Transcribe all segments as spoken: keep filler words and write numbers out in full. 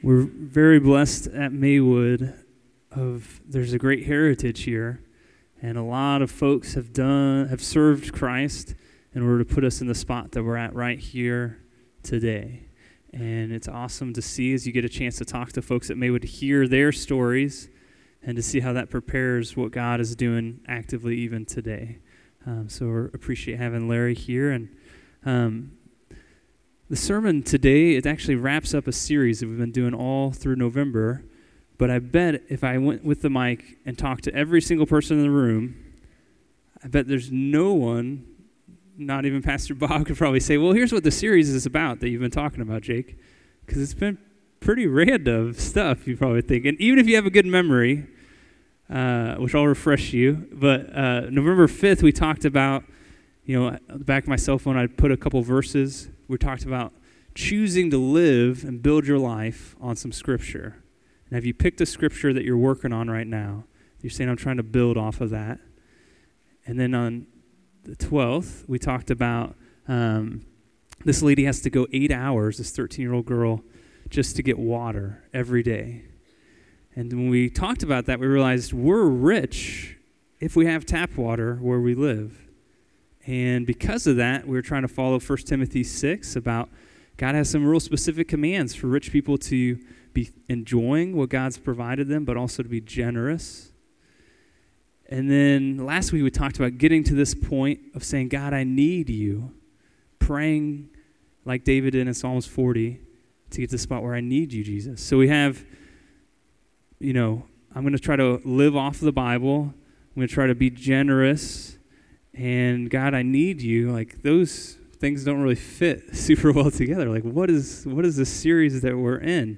We're very blessed at Maywood of there's a great heritage here, and a lot of folks have done have served Christ in order to put us in the spot that we're at right here today. And it's awesome to see as you get a chance to talk to folks at Maywood, hear their stories, and to see how that prepares what God is doing actively even today. Um, so we appreciate having Larry here. And um, the sermon today, it actually wraps up a series that we've been doing all through November. But I bet if I went with the mic and talked to every single person in the room, I bet there's no one, not even Pastor Bob, could probably say, well, here's what the series is about that you've been talking about, Jake. Because it's been pretty random stuff, you probably think. And even if you have a good memory, uh, which I'll refresh you, but uh, November fifth, we talked about, you know, at the back of my cell phone, I put a couple verses. We talked about choosing to live and build your life on some scripture. And have you picked a scripture that you're working on right now? You're saying, I'm trying to build off of that. And then on the twelfth, we talked about um, this lady has to go eight hours, this thirteen-year-old girl, just to get water every day. And when we talked about that, we realized we're rich if we have tap water where we live. And because of that, we were trying to follow First Timothy six about God has some real specific commands for rich people to be enjoying what God's provided them, but also to be generous. And then last week we talked about getting to this point of saying, God, I need you, praying like David did in Psalms forty to get to the spot where I need you, Jesus. So we have, you know, I'm going to try to live off the Bible. I'm going to try to be generous. And God, I need you. Like those things don't really fit super well together. Like what is what is the series that we're in?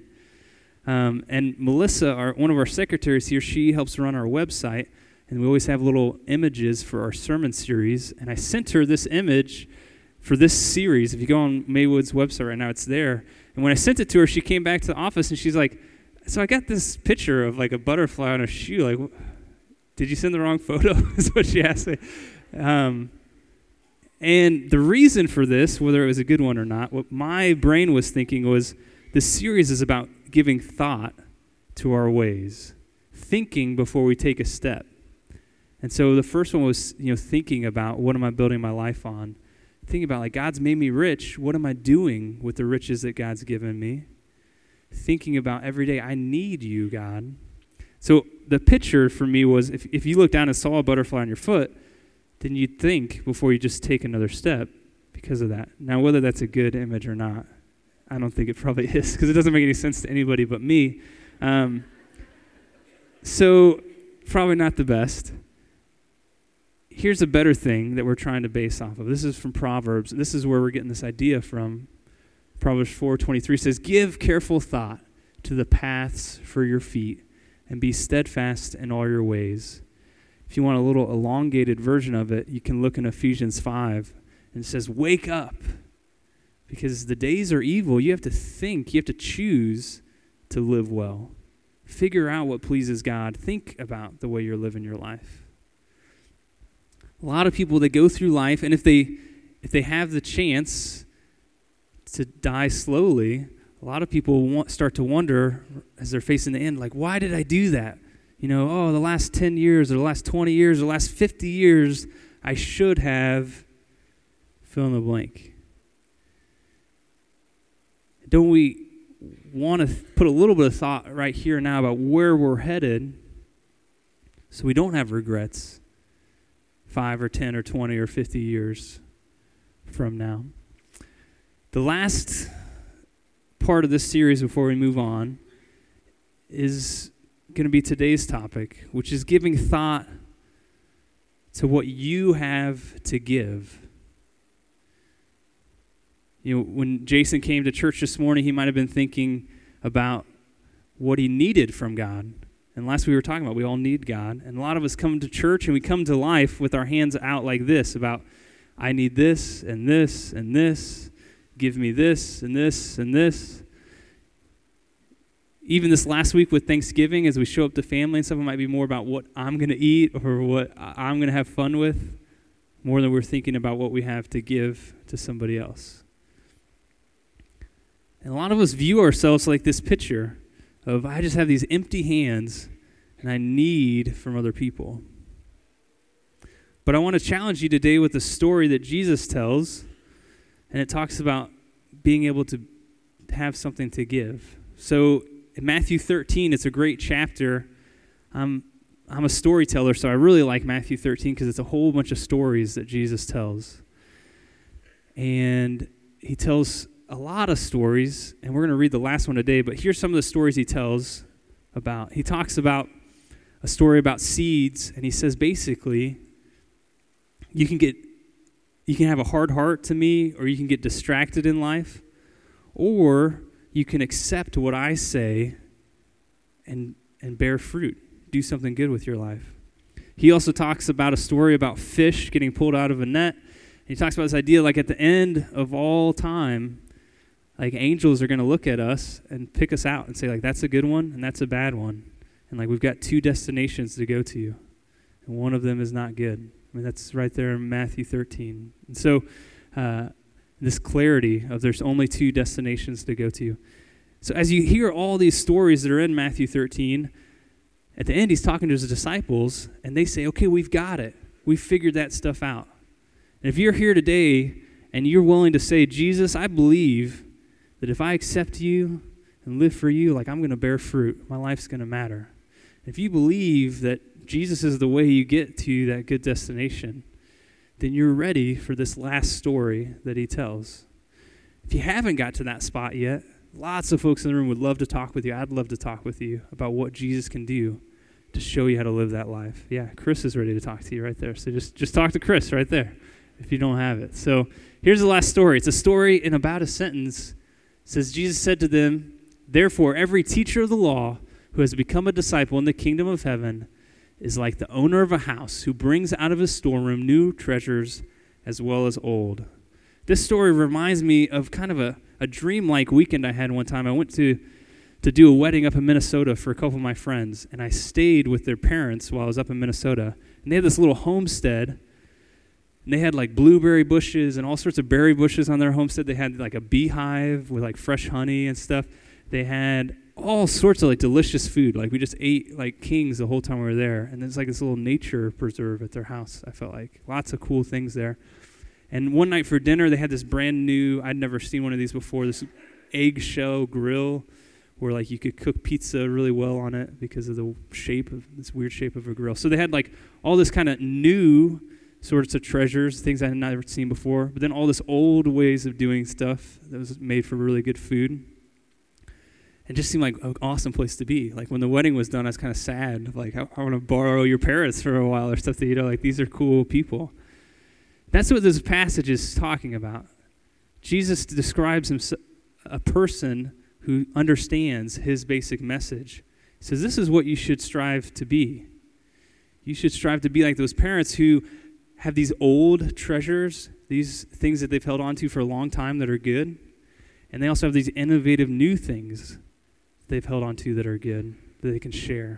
Um, and Melissa, our one of our secretaries here, she helps run our website. And we always have little images for our sermon series. And I sent her this image for this series. If you go on Maywood's website right now, it's there. And when I sent it to her, she came back to the office and she's like, so I got this picture of like a butterfly on a shoe. Like, did you send the wrong photo? Is what she asked me. Um, and the reason for this, whether it was a good one or not, what my brain was thinking was this series is about giving thought to our ways, thinking before we take a step. And so the first one was, you know, thinking about what am I building my life on? Thinking about, like, God's made me rich. What am I doing with the riches that God's given me? Thinking about every day, I need you, God. So the picture for me was if, if you look down and saw a butterfly on your foot, then you'd think before you just take another step because of that. Now, whether that's a good image or not, I don't think it probably is because it doesn't make any sense to anybody but me. Um, so probably not the best. Here's a better thing that we're trying to base off of. This is from Proverbs. This is where we're getting this idea from. Proverbs four twenty-three says, give careful thought to the paths for your feet and be steadfast in all your ways. If you want a little elongated version of it, you can look in Ephesians five, and it says, wake up, because the days are evil. You have to think, you have to choose to live well. Figure out what pleases God. Think about the way you're living your life. A lot of people, they go through life, and if they if they have the chance to die slowly, a lot of people want, start to wonder as they're facing the end, like, why did I do that? You know, oh, the last ten years or the last twenty years or the last fifty years, I should have fill in the blank. Don't we want to th- put a little bit of thought right here now about where we're headed so we don't have regrets five or ten or twenty or fifty years from now? The last part of this series before we move on is going to be today's topic, which is giving thought to what you have to give. You know, when Jason came to church this morning, he might have been thinking about what he needed from God. And last we were talking about, we all need God. And a lot of us come to church and we come to life with our hands out like this about, I need this and this and this. Give me this and this and this. Even this last week with Thanksgiving, as we show up to family and stuff, it might be more about what I'm going to eat or what I'm going to have fun with, more than we're thinking about what we have to give to somebody else. And a lot of us view ourselves like this picture of, I just have these empty hands and I need from other people. But I want to challenge you today with a story that Jesus tells, and it talks about being able to have something to give. So in Matthew thirteen, it's a great chapter. I'm, I'm a storyteller, so I really like Matthew thirteen because it's a whole bunch of stories that Jesus tells. And he tells a lot of stories, and we're going to read the last one today, but here's some of the stories he tells about. He talks about a story about seeds, and he says basically, you can get, you can have a hard heart to me, or you can get distracted in life, or you can accept what I say and and bear fruit, do something good with your life. He also talks about a story about fish getting pulled out of a net. And he talks about this idea like at the end of all time, like angels are going to look at us and pick us out and say like, that's a good one and that's a bad one. And like we've got two destinations to go to, and one of them is not good. I mean, that's right there in Matthew thirteen. And so uh, this clarity of there's only two destinations to go to. So as you hear all these stories that are in Matthew thirteen, at the end he's talking to his disciples, and they say, okay, we've got it. We've figured that stuff out. And if you're here today and you're willing to say, Jesus, I believe that if I accept you and live for you, like I'm going to bear fruit, my life's going to matter. If you believe that Jesus is the way you get to that good destination, then you're ready for this last story that he tells. If you haven't got to that spot yet, lots of folks in the room would love to talk with you. I'd love to talk with you about what Jesus can do to show you how to live that life. Yeah, Chris is ready to talk to you right there. So just, just talk to Chris right there if you don't have it. So here's the last story. It's a story in about a sentence. It says, Jesus said to them, therefore, every teacher of the law who has become a disciple in the kingdom of heaven is like the owner of a house who brings out of his storeroom new treasures as well as old. This story reminds me of kind of a, a dream-like weekend I had one time. I went to, to do a wedding up in Minnesota for a couple of my friends, and I stayed with their parents while I was up in Minnesota. And they had this little homestead, and they had like blueberry bushes and all sorts of berry bushes on their homestead. They had like a beehive with like fresh honey and stuff. They had all sorts of like delicious food. Like we just ate like kings the whole time we were there. And there's like this little nature preserve at their house, I felt like. Lots of cool things there. And one night for dinner, they had this brand new, I'd never seen one of these before, this eggshell grill where like you could cook pizza really well on it because of the shape of this weird shape of a grill. So they had like all this kind of new sorts of treasures, things I had never seen before, but then all this old ways of doing stuff that was made for really good food. It just seemed like an awesome place to be. Like when the wedding was done, I was kind of sad. Like I, I want to borrow your parents for a while or stuff. That, you know, like these are cool people. That's what this passage is talking about. Jesus describes himself, a person who understands his basic message. He says, this is what you should strive to be. You should strive to be like those parents who have these old treasures, these things that they've held on to for a long time that are good. And they also have these innovative new things they've held on to that are good, that they can share.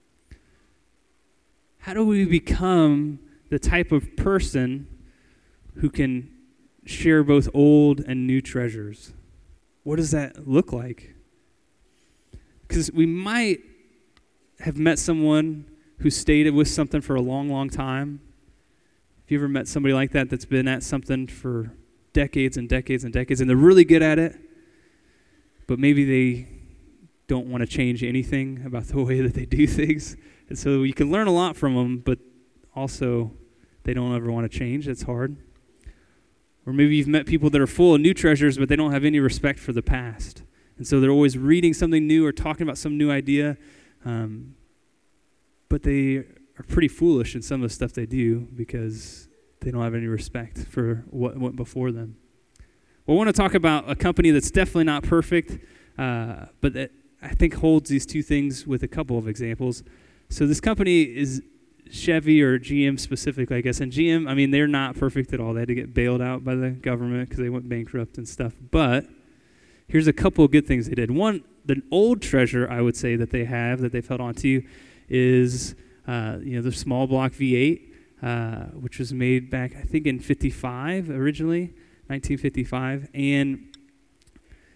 How do we become the type of person who can share both old and new treasures? What does that look like? Because we might have met someone who stayed with something for a long, long time. Have you ever met somebody like that that's been at something for decades and decades and decades, and they're really good at it, but maybe they don't want to change anything about the way that they do things? And so you can learn a lot from them, but also they don't ever want to change. It's hard. Or maybe you've met people that are full of new treasures, but they don't have any respect for the past. And so they're always reading something new or talking about some new idea, um, but they are pretty foolish in some of the stuff they do because they don't have any respect for what went before them. Well, I want to talk about a company that's definitely not perfect, uh, but that I think holds these two things with a couple of examples. So this company is Chevy, or G M specifically, I guess. And G M, I mean, they're not perfect at all. They had to get bailed out by the government because they went bankrupt and stuff. But here's a couple of good things they did. One, the old treasure, I would say, that they have, that they've held on to, is uh, you know, the small block V eight, uh, which was made back, I think, in fifty-five originally, nineteen fifty-five. And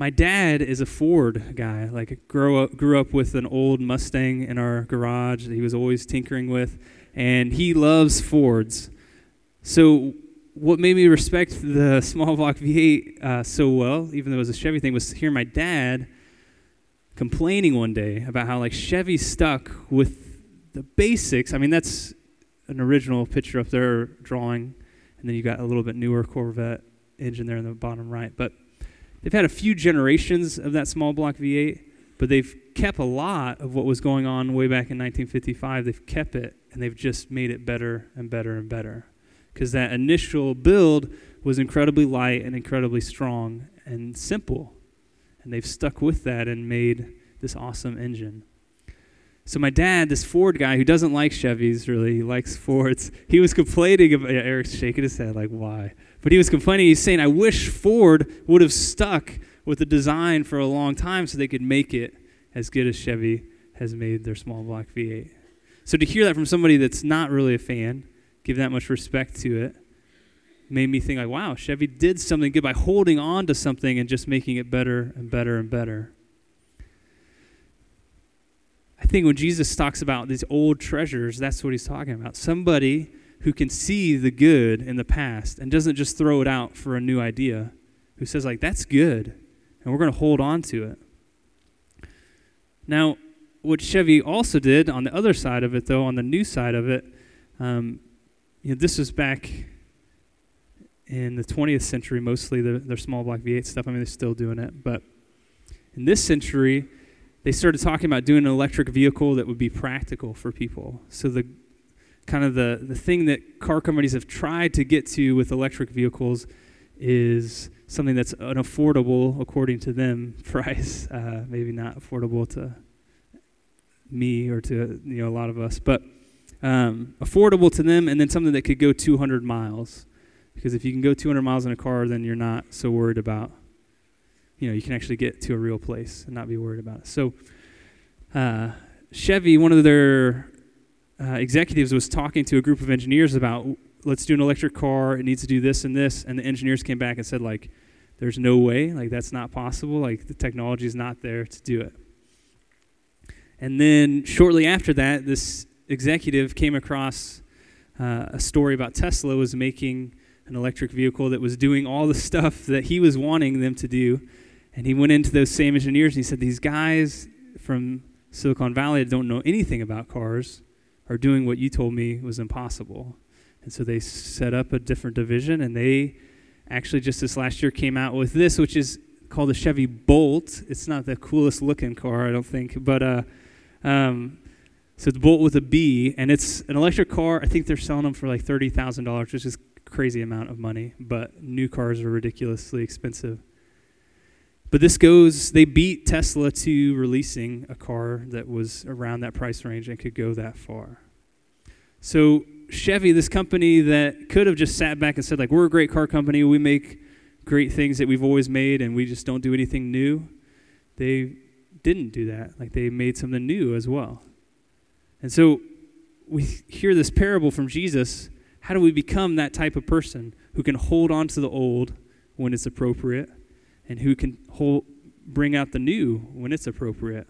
My dad is a Ford guy. Like, grew up, grew up with an old Mustang in our garage that he was always tinkering with, and he loves Fords. So what made me respect the small block V eight uh, so well, even though it was a Chevy thing, was to hear my dad complaining one day about how, like, Chevy stuck with the basics. I mean, that's an original picture up there, drawing, and then you got a little bit newer Corvette engine there in the bottom right. But they've had a few generations of that small block V eight, but they've kept a lot of what was going on way back in nineteen fifty-five. They've kept it, and they've just made it better and better and better. Because that initial build was incredibly light and incredibly strong and simple. And they've stuck with that and made this awesome engine. So my dad, this Ford guy who doesn't like Chevys really, he likes Fords, he was complaining about, yeah, Eric's shaking his head like, why? But he was complaining, he's saying, I wish Ford would have stuck with the design for a long time so they could make it as good as Chevy has made their small block V eight. So to hear that from somebody that's not really a fan, give that much respect to it, made me think like, wow, Chevy did something good by holding on to something and just making it better and better and better. I think when Jesus talks about these old treasures, that's what he's talking about. Somebody who can see the good in the past and doesn't just throw it out for a new idea, who says like, that's good, and we're going to hold on to it. Now, what Chevy also did on the other side of it, though, on the new side of it, um, you know, this was back in the twentieth century, mostly the, their small block V eight stuff. I mean, they're still doing it. But in this century, they started talking about doing an electric vehicle that would be practical for people. So the kind of the, the thing that car companies have tried to get to with electric vehicles is something that's an affordable, according to them, price. Uh, maybe not affordable to me or to, you know, a lot of us, but um, affordable to them, and then something that could go two hundred miles. Because if you can go two hundred miles in a car, then you're not so worried about, you know, you can actually get to a real place and not be worried about it. So uh, Chevy, one of their uh, executives was talking to a group of engineers about, let's do an electric car, it needs to do this and this, and the engineers came back and said, like, there's no way, like, that's not possible, like, the technology is not there to do it. And then shortly after that, this executive came across uh, a story about Tesla was making an electric vehicle that was doing all the stuff that he was wanting them to do. And he went into those same engineers and he said, these guys from Silicon Valley that don't know anything about cars are doing what you told me was impossible. And so they set up a different division, and they actually just this last year came out with this, which is called the Chevy Bolt. It's not the coolest looking car, I don't think, but uh, um, so it's Bolt with a B, and it's an electric car. I think they're selling them for like thirty thousand dollars, which is a crazy amount of money, but new cars are ridiculously expensive. But this goes, they beat Tesla to releasing a car that was around that price range and could go that far. So Chevy, this company that could have just sat back and said, like, we're a great car company, we make great things that we've always made, and we just don't do anything new, they didn't do that. Like, they made something new as well. And so we hear this parable from Jesus. How do we become that type of person who can hold on to the old when it's appropriate, and who can hold, bring out the new when it's appropriate?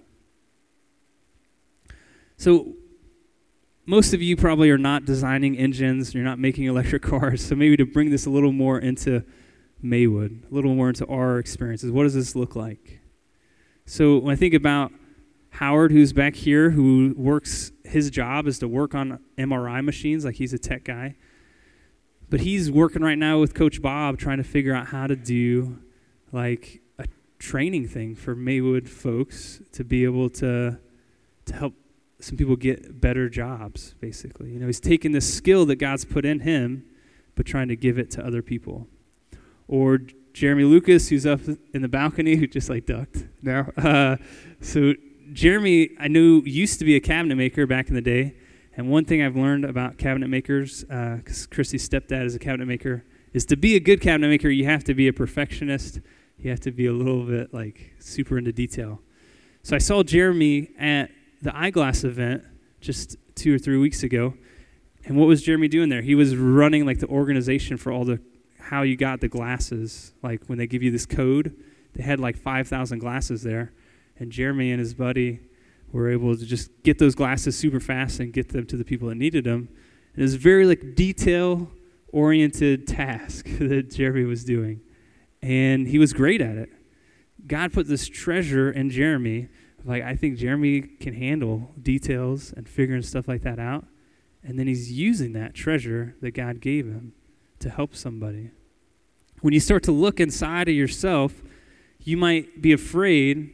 So most of you probably are not designing engines, you're not making electric cars, so maybe to bring this a little more into Maywood, a little more into our experiences, what does this look like? So when I think about Howard, who's back here, who works, his job is to work on M R I machines, like he's a tech guy, but he's working right now with Coach Bob trying to figure out how to do like a training thing for Maywood folks to be able to to help some people get better jobs, basically. You know, he's taking this skill that God's put in him, but trying to give it to other people. Or Jeremy Lucas, who's up in the balcony, who just like ducked now. Uh, so Jeremy, I knew, used to be a cabinet maker back in the day. And one thing I've learned about cabinet makers, because uh, Christy's stepdad is a cabinet maker, is to be a good cabinet maker, you have to be a perfectionist. You have to be a little bit like super into detail. So I saw Jeremy at the Eyeglass event just two or three weeks ago. And what was Jeremy doing there? He was running like the organization for all the, how you got the glasses. Like when they give you this code they had like five thousand glasses there, and Jeremy and his buddy were able to just get those glasses super fast and get them to the people that needed them. And it was a very like detail-oriented task that Jeremy was doing, and he was great at it. God put this treasure in Jeremy. Like, I think Jeremy can handle details and figuring stuff like that out. And then he's using that treasure that God gave him to help somebody. When you start to look inside of yourself, you might be afraid,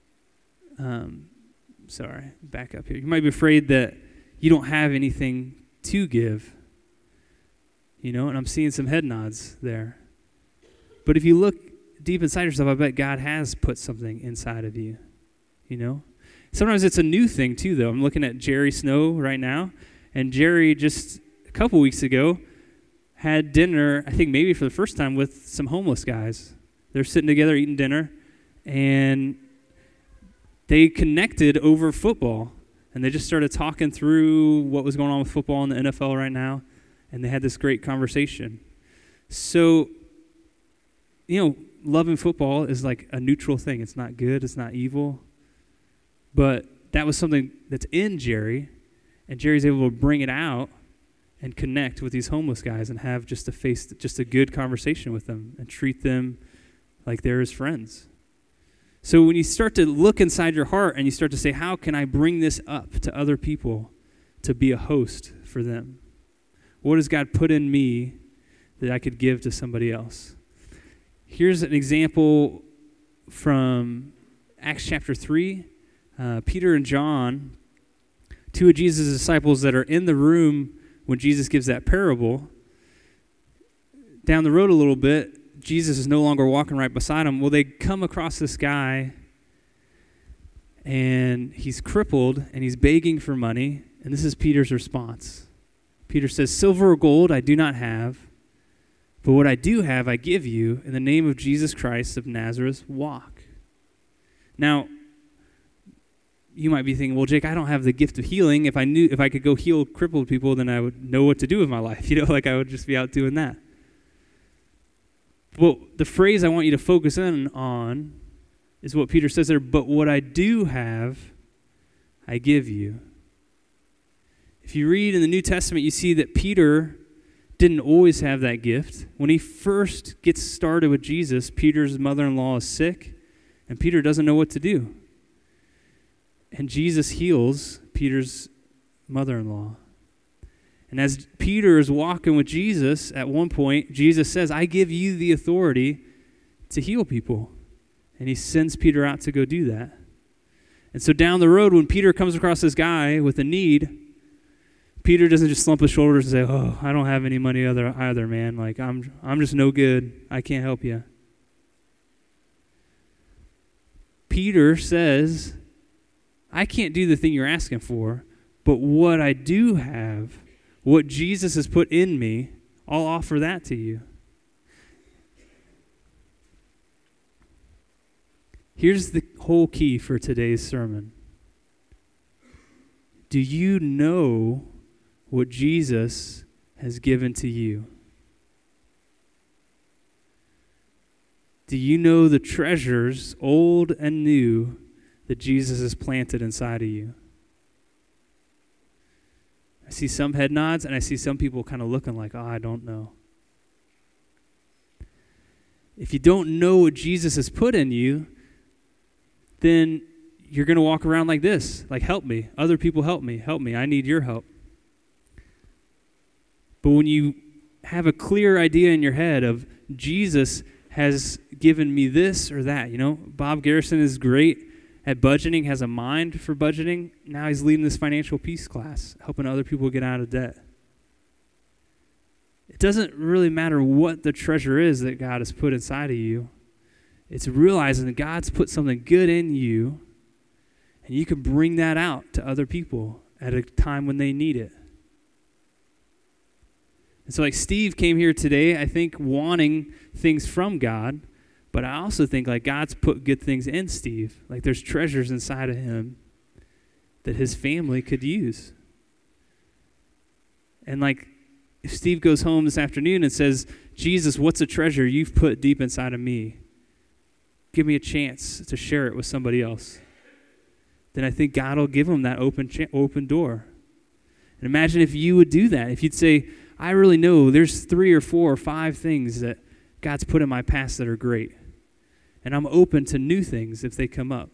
um, sorry, back up here. You might be afraid that you don't have anything to give. You know, and I'm seeing some head nods there. But if you look deep inside yourself, I bet God has put something inside of you. You know, sometimes it's a new thing too, though. I'm looking at Jerry Snow right now, and Jerry just a couple weeks ago had dinner, I think maybe for the first time, with some homeless guys. They're sitting together eating dinner, and they connected over football, and they just started talking through what was going on with football in the N F L right now, and they had this great conversation. So, you know, loving football is like a neutral thing. It's not good, it's not evil. But that was something that's in Jerry, and Jerry's able to bring it out and connect with these homeless guys and have just a face, just a good conversation with them and treat them like they're his friends. So when you start to look inside your heart and you start to say, how can I bring this up to other people to be a host for them? What has God put in me that I could give to somebody else? Here's an example from Acts chapter three. Uh, Peter and John, two of Jesus' disciples that are in the room when Jesus gives that parable. Down the road a little bit, Jesus is no longer walking right beside them. Well, they come across this guy, and he's crippled, and he's begging for money, and this is Peter's response. Peter says, "Silver or gold I do not have, but what I do have I give you. In the name of Jesus Christ of Nazareth, walk." Now, you might be thinking, well, Jake, I don't have the gift of healing. If I knew, if I could go heal crippled people, then I would know what to do with my life. You know, like I would just be out doing that. Well, the phrase I want you to focus in on is what Peter says there, but what I do have, I give you. If you read in the New Testament, you see that Peter didn't always have that gift. When he first gets started with Jesus, Peter's mother-in-law is sick, and Peter doesn't know what to do. And Jesus heals Peter's mother-in-law. And as Peter is walking with Jesus, at one point, Jesus says, I give you the authority to heal people. And he sends Peter out to go do that. And so down the road, when Peter comes across this guy with a need, Peter doesn't just slump his shoulders and say, oh, I don't have any money either, either man. Like, I'm, I'm just no good. I can't help you. Peter says, I can't do the thing you're asking for, but what I do have, what Jesus has put in me, I'll offer that to you. Here's the whole key for today's sermon. Do you know what Jesus has given to you? Do you know the treasures, old and new, that Jesus has planted inside of you? I see some head nods, and I see some people kind of looking like, oh, I don't know. If you don't know what Jesus has put in you, then you're going to walk around like this, like, help me. Other people help me. Help me. I need your help. But when you have a clear idea in your head of Jesus has given me this or that, you know, Bob Garrison is great at budgeting, has a mind for budgeting. Now he's leading this financial peace class, helping other people get out of debt. It doesn't really matter what the treasure is that God has put inside of you. It's realizing that God's put something good in you, and you can bring that out to other people at a time when they need it. And so like Steve came here today, I think, wanting things from God, but I also think like God's put good things in Steve. Like there's treasures inside of him that his family could use. And like if Steve goes home this afternoon and says, Jesus, what's a treasure you've put deep inside of me? give me a chance to share it with somebody else. Then I think God will give them that open cha- open door. And imagine if you would do that. If you'd say, I really know there's three or four or five things that God's put in my past that are great. And I'm open to new things if they come up.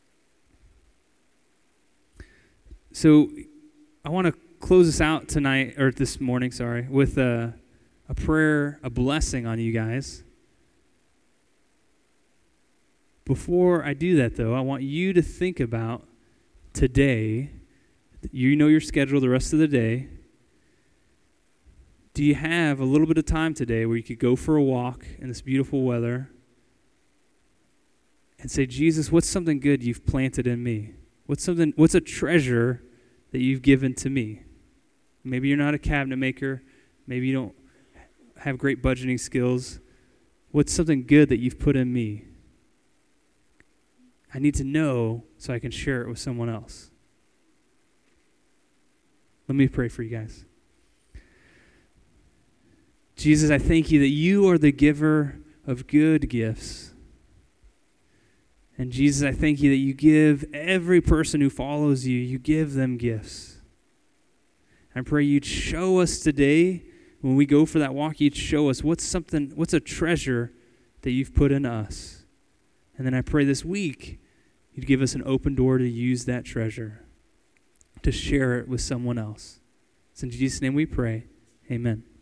So I want to close this out tonight, or this morning, sorry, with a, a prayer, a blessing on you guys. Before I do that, though, I want you to think about today. You know your schedule the rest of the day. Do you have a little bit of time today where you could go for a walk in this beautiful weather and say, Jesus, what's something good you've planted in me? What's something? What's a treasure that you've given to me? Maybe you're not a cabinet maker. Maybe you don't have great budgeting skills. What's something good that you've put in me? I need to know so I can share it with someone else. Let me pray for you guys. Jesus, I thank you that you are the giver of good gifts. And Jesus, I thank you that you give every person who follows you, you give them gifts. I pray you'd show us today, when we go for that walk, you'd show us what's something, what's a treasure that you've put in us. And then I pray this week, you'd give us an open door to use that treasure, to share it with someone else. It's in Jesus' name we pray. Amen.